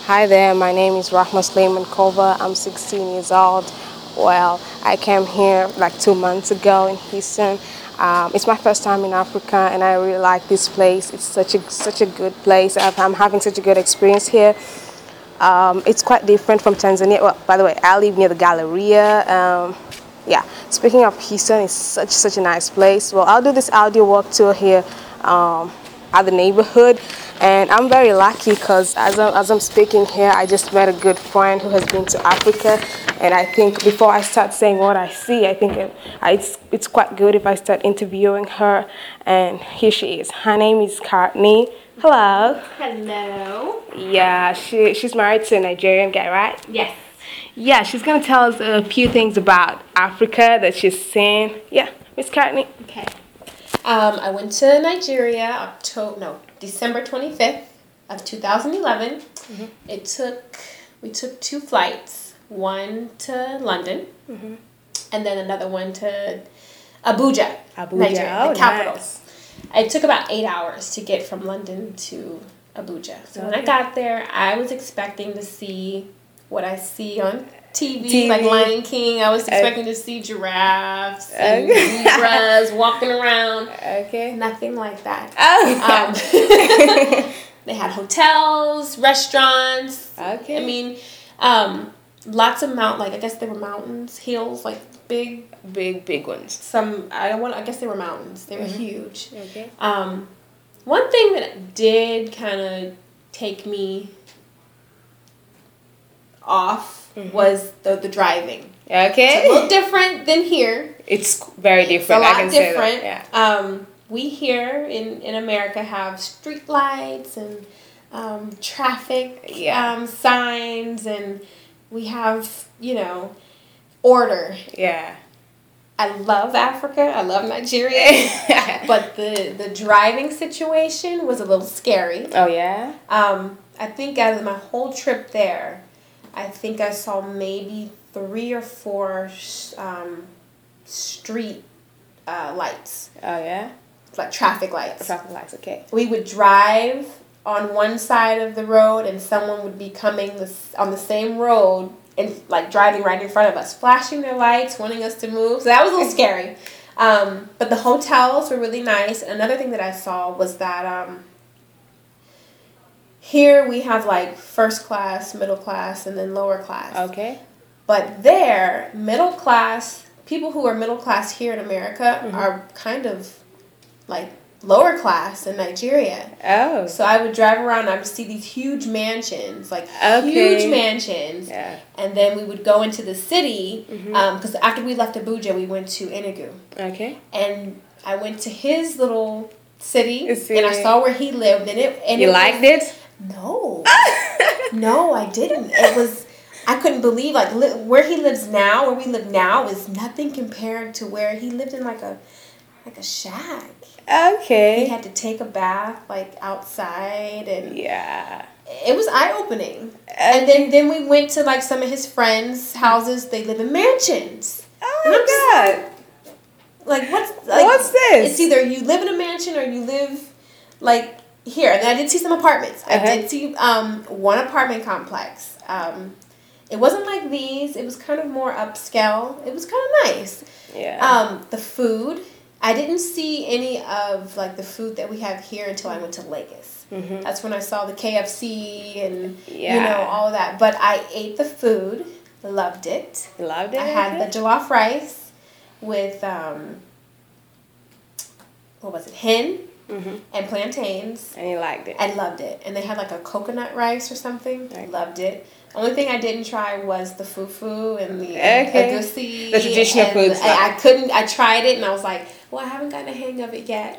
Hi there, my name is Rahma Slayman Kova. I'm 16 years old. Well, I came here like 2 months ago in Houston. It's my first time in Africa, and I really like this place. It's such a good place. I'm having such a good experience here. It's quite different from Tanzania. Well, by the way, I live near the Galleria. Yeah, speaking of Houston, it's such a nice place. Well, I'll do this audio walk tour here at the neighborhood, and I'm very lucky because as I'm speaking here, I just met a good friend who has been to Africa, and I think before I start saying what I see, I think it's quite good if I start interviewing her, and here she is. Her name is Courtney. Hello. Hello. Yeah, she's married to a Nigerian guy, right? Yes. Yeah, she's gonna tell us a few things about Africa that she's seen. Yeah, Miss Courtney. Okay. I went to Nigeria December 25th of 2011. We took 2 flights, one to London, and then another one to Abuja, Nigeria, the capital. Nice. It took about 8 hours to get from London to Abuja. So when I got there, I was expecting to see what I see on TV, like Lion King. I was expecting to see giraffes and zebras walking around. Okay. Nothing like that. Oh. They had hotels, restaurants. Okay. I mean, lots of I guess they were mountains, hills, like big ones. I guess they were mountains. They were huge. Okay. One thing that did kind of take me off was the driving. Okay. It's a little different than here. It's very different. It's a lot I can different. say that. Yeah. We here in America have street lights and traffic signs, and we have, order. Yeah. I love Africa. I love Nigeria. But the driving situation was a little scary. Oh, yeah? I think out of my whole trip there, I think I saw maybe 3 or 4 street lights. Oh, yeah? Like traffic lights. Traffic lights, okay. We would drive on one side of the road, and someone would be coming on the same road and like driving right in front of us, flashing their lights, wanting us to move. So that was a little scary. But the hotels were really nice. Another thing that I saw was that here we have like first class, middle class, and then lower class. Okay. But there, middle class, people who are middle class here in America are kind of like lower class in Nigeria. Oh. So I would drive around and I would see these huge mansions, huge mansions. Yeah. And then we would go into the city, because after we left Abuja, we went to Enugu. Okay. And I went to his little city, and I saw where he lived. And you liked it? No. No, I didn't. I couldn't believe, where he lives now, where we live now, is nothing compared to where he lived in, like a shack. Okay. He had to take a bath, outside, and yeah, it was eye-opening. And then we went to, some of his friends' houses. They live in mansions. Oh, my God. What's this? It's either you live in a mansion or you live, here. And I did see some apartments. I did see one apartment complex. It wasn't like these. It was kind of more upscale. It was kind of nice. Yeah. The food, I didn't see any of the food that we have here until I went to Lagos. That's when I saw the KFC and all of that. But I ate the food, loved it. Loved it. I had the jollof rice with hen and plantains. And you liked it. I loved it. And they had a coconut rice or something. I loved it. Only thing I didn't try was the fufu and the egusi. The traditional foods. I couldn't. I tried it and I was like, well, I haven't gotten a hang of it yet.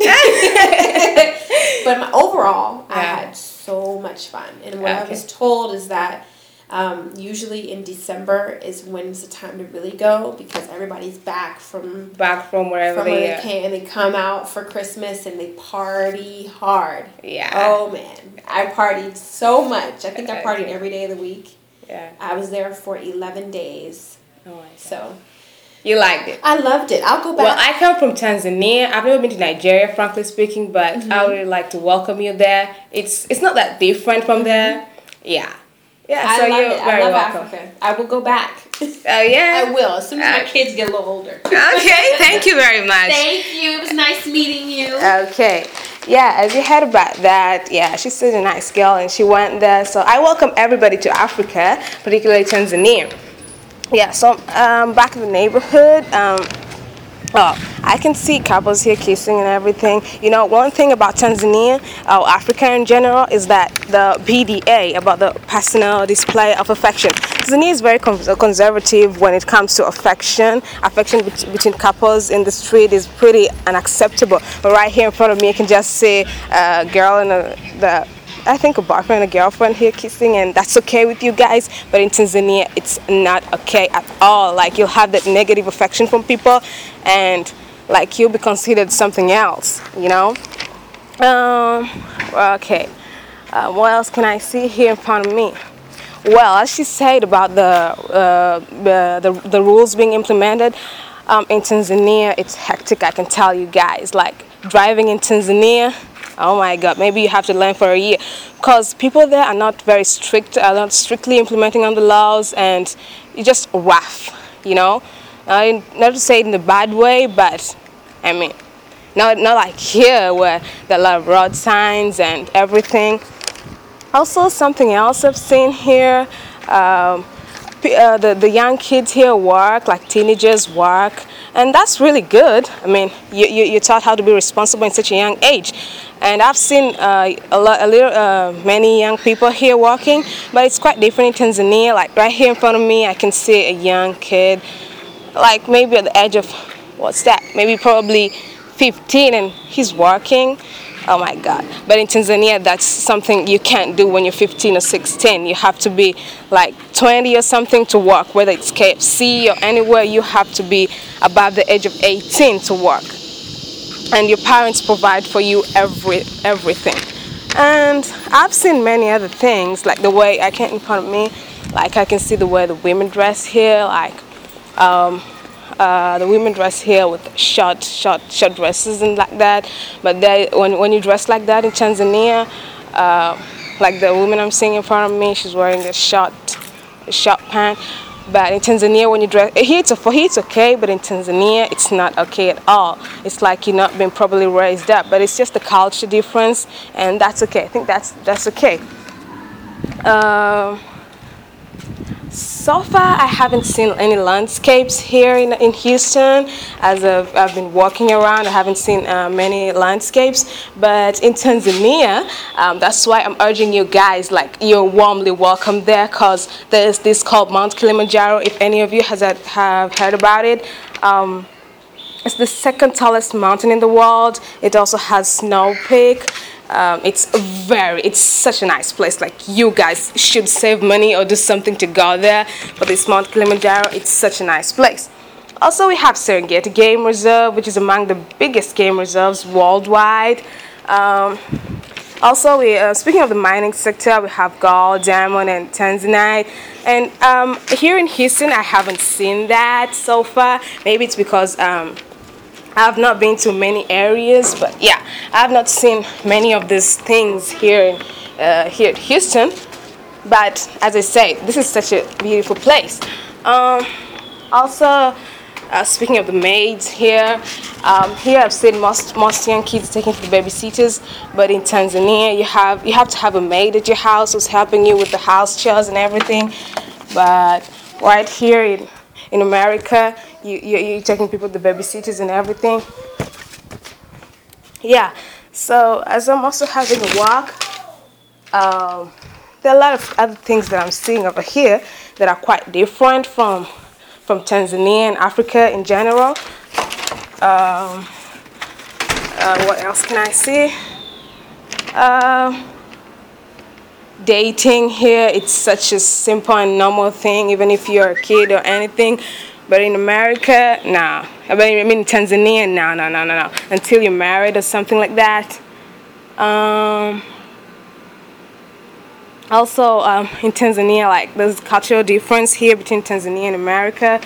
But overall, I had so much fun. And what I was told is that usually in December is when it's the time to really go, because everybody's back from wherever they came, and they come out for Christmas and they party hard. Yeah. Oh man, I partied so much. I think I partied every day of the week. Yeah. I was there for 11 days. Oh my God. So you liked it? I loved it. I'll go back. Well, I come from Tanzania. I've never been to Nigeria, frankly speaking, but I would really like to welcome you there. It's not that different from there. Yeah. Yeah, so I love you're it. I very love welcome. Africa. I will go back. Oh yeah. I will as soon as my kids get a little older. Okay, thank you very much. Thank you. It was nice meeting you. Okay. Yeah, as you heard about that, yeah, she's such a nice girl and she went there. So I welcome everybody to Africa, particularly Tanzania. Yeah, so back in the neighborhood, oh, I can see couples here kissing and everything. You know, one thing about Tanzania, or Africa in general, is that the PDA, about the personal display of affection. Tanzania is very conservative when it comes to affection. Affection between couples in the street is pretty unacceptable. But right here in front of me, I can just see a girl and I think a boyfriend and a girlfriend here kissing, and that's okay with you guys. But in Tanzania, it's not okay at all. Like, you'll have that negative affection from people, and like you'll be considered something else, you know. Okay. What else can I see here in front of me? Well, as she said about the rules being implemented in Tanzania, it's hectic. I can tell you guys. Like, driving in Tanzania, oh my God, maybe you have to learn for a year, because people there are not very strict, are not strictly implementing on the laws, and it's just rough, you know. Not to say it in a bad way, but I mean, not like here where there are a lot of road signs and everything. Also, something else I've seen here, the young kids here work, like teenagers work, and that's really good. I mean, you're taught how to be responsible in such a young age. And I've seen many young people here working, but it's quite different in Tanzania. Like right here in front of me, I can see a young kid, like maybe at the age of, what's that? Maybe probably 15, and he's working. Oh my God. But in Tanzania, that's something you can't do when you're 15 or 16. You have to be like 20 or something to work, whether it's KFC or anywhere. You have to be above the age of 18 to work. And your parents provide for you everything. And I've seen many other things, like the way, I can't in front of me, like I can see the way the women dress here, like the women dress here with short dresses and like that. But when you dress like that in Tanzania, like the woman I'm seeing in front of me, she's wearing a short pant. But in Tanzania, when you dress here, it's okay. But in Tanzania, it's not okay at all. It's like you're not being properly raised up. But it's just a culture difference, and that's okay. I think that's okay. So far, I haven't seen any landscapes here in Houston. As I've been walking around, I haven't seen many landscapes. But in Tanzania, that's why I'm urging you guys, like, you're warmly welcome there, because there's this called Mount Kilimanjaro. If any of you have heard about it. It's the second tallest mountain in the world. It also has Snow Peak. It's such a nice place. Like, you guys should save money or do something to go there. But this Mount Kilimanjaro, it's such a nice place. Also, we have Serengeti Game Reserve, which is among the biggest game reserves worldwide. Also, speaking of the mining sector, we have gold, diamond, and tanzanite. And here in Houston, I haven't seen that so far. Maybe it's because I've not been to many areas, but yeah, I've not seen many of these things here at Houston. But as I say, this is such a beautiful place. Also, speaking of the maids here, here I've seen most young kids taken to the babysitters. But in Tanzania, you have to have a maid at your house who's helping you with the house chores and everything. But right here in America, you're taking people to the babysitters and everything. Yeah, so as I'm also having a walk, there are a lot of other things that I'm seeing over here that are quite different from Tanzania and Africa in general. What else can I see? Dating here, it's such a simple and normal thing, even if you're a kid or anything. But in America, nah. I mean, in Tanzania, no. Until you're married or something like that. Also, in Tanzania, like, there's cultural difference here between Tanzania and America.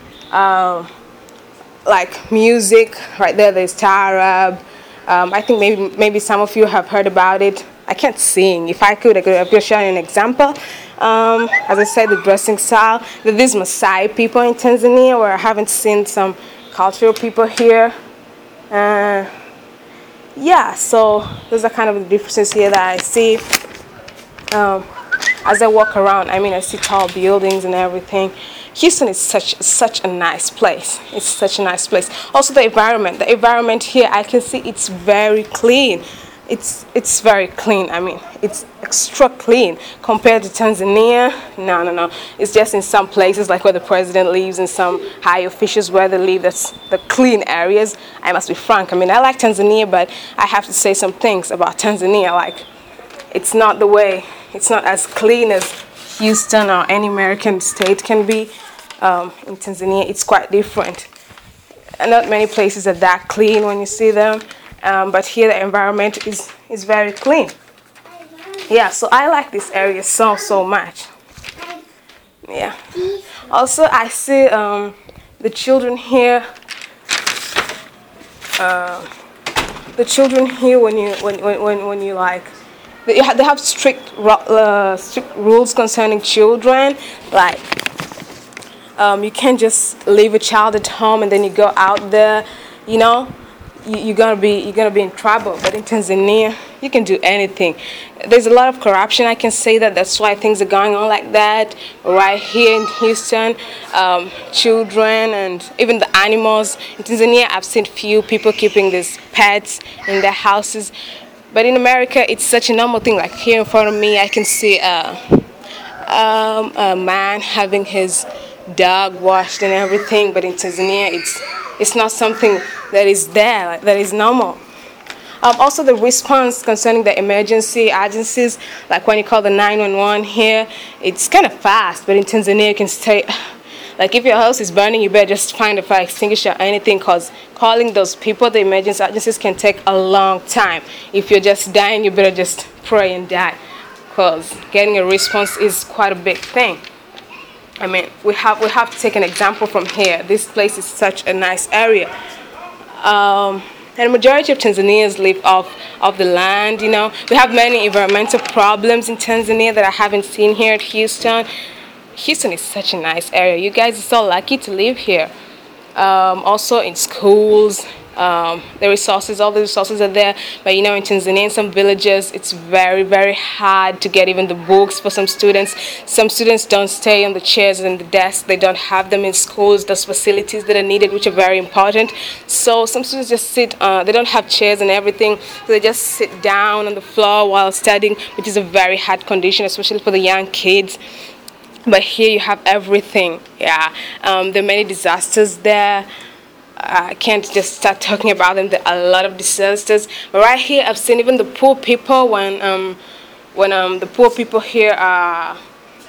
Like music, right there's Taarab. I think maybe some of you have heard about it. I can't sing. If I could, I could show you an example. As I said, the dressing style. These Maasai people in Tanzania, where I haven't seen some cultural people here. Yeah, so those are kind of the differences here that I see. As I walk around, I mean, I see tall buildings and everything. Houston is such a nice place. It's such a nice place. Also, the environment. The environment here, I can see it's very clean. It's very clean. I mean, it's extra clean compared to Tanzania. No. It's just in some places, like where the president lives, and some high officials where they live. That's the clean areas. I must be frank. I mean, I like Tanzania, but I have to say some things about Tanzania. Like, it's not the way. It's not as clean as Houston or any American state can be. In Tanzania, it's quite different. And not many places are that clean when you see them. But here the environment is very clean. Yeah, so I like this area so much. Yeah. Also, I see the children here. The children here, when you like, they have strict rules concerning children. Like, you can't just leave a child at home and then you go out there, you know. You're gonna be in trouble. But in Tanzania, you can do anything. There's a lot of corruption. I can say that's why things are going on like that. Right here in Houston, children and even the animals. In Tanzania, I've seen few people keeping these pets in their houses. But in America, it's such a normal thing. Like here in front of me, I can see a man having his dog washed and everything. But in Tanzania, it's not something that is there, like, that is normal. Also, the response concerning the emergency agencies, like when you call the 911 here, it's kind of fast. But in Tanzania, you can stay. Like if your house is burning, you better just find a fire extinguisher or anything, because calling those people, the emergency agencies, can take a long time. If you're just dying, you better just pray and die, because getting a response is quite a big thing. I mean, we have to take an example from here. This place is such a nice area. And the majority of Tanzanians live off the land, you know. We have many environmental problems in Tanzania that I haven't seen here at Houston. Houston is such a nice area. You guys are so lucky to live here. Also in schools, all the resources are there. But you know, in Tanzania, in some villages, it's very hard to get even the books for some students. Some students don't stay on the chairs and the desks. They don't have them in schools, those facilities that are needed, which are very important. So some students just sit, they don't have chairs and everything, so they just sit down on the floor while studying, which is a very hard condition, especially for the young kids. But here you have everything. Yeah, there are many disasters there. I can't just start talking about them. There are a lot of disasters. But right here, I've seen even the poor people when the poor people here are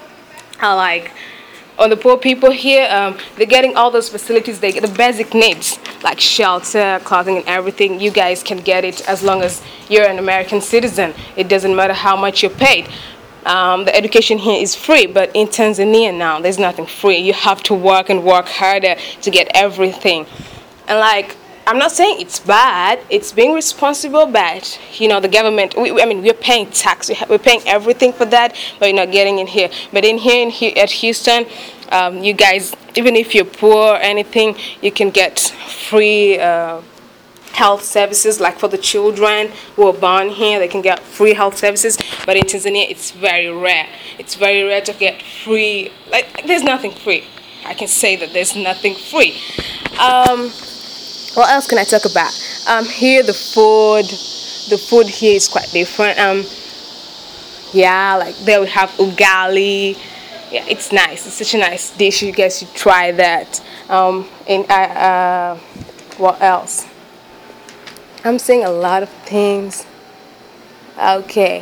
like, on the poor people here, they're getting all those facilities. They get the basic needs like shelter, clothing, and everything. You guys can get it as long as you're an American citizen. It doesn't matter how much you're paid. The education here is free, but in Tanzania now, there's nothing free. You have to work and work harder to get everything. And like, I'm not saying it's bad. It's being responsible, but you know, the government. We're paying tax. We're paying everything for that, but you're not getting in here. But in here at Houston, you guys, even if you're poor or anything, you can get free health services. Like for the children who are born here, they can get free health services. But in Tanzania, it's very rare. It's very rare to get free. Like, there's nothing free. I can say that there's nothing free. What else can I talk about? Here, the food here is quite different. Yeah, like there we have ugali. Yeah, it's nice. It's such a nice dish. You guys should try that. What else? I'm saying a lot of things. Okay.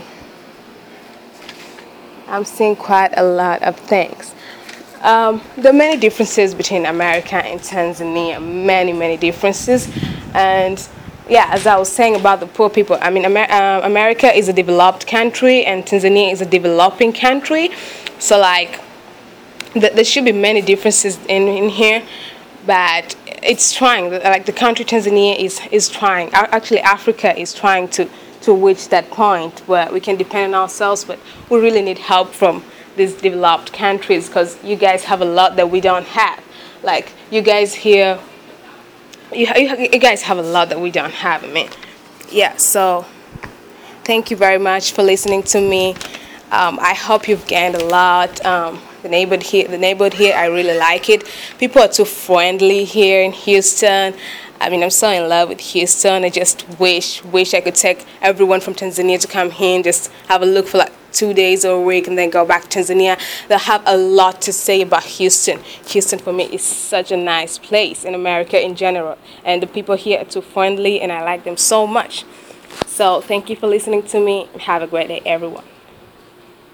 I'm saying quite a lot of things. There are many differences between America and Tanzania. Many differences. And yeah, as I was saying about the poor people, I mean, America is a developed country and Tanzania is a developing country. So like, there should be many differences in here, but it's trying. Like the country Tanzania is trying. Actually, Africa is trying to to reach that point where we can depend on ourselves, but we really need help from these developed countries, because you guys have a lot that we don't have. Like you guys here, you guys have a lot that we don't have. I mean, yeah. So thank you very much for listening to me. I hope you've gained a lot. The neighborhood here, I really like it. People are too friendly here in Houston. I mean, I'm so in love with Houston. I just wish I could take everyone from Tanzania to come here and just have a look for like 2 days or a week and then go back to Tanzania. They'll have a lot to say about Houston. Houston for me is such a nice place in America in general. And the people here are too friendly and I like them so much. So thank you for listening to me. Have a great day, everyone.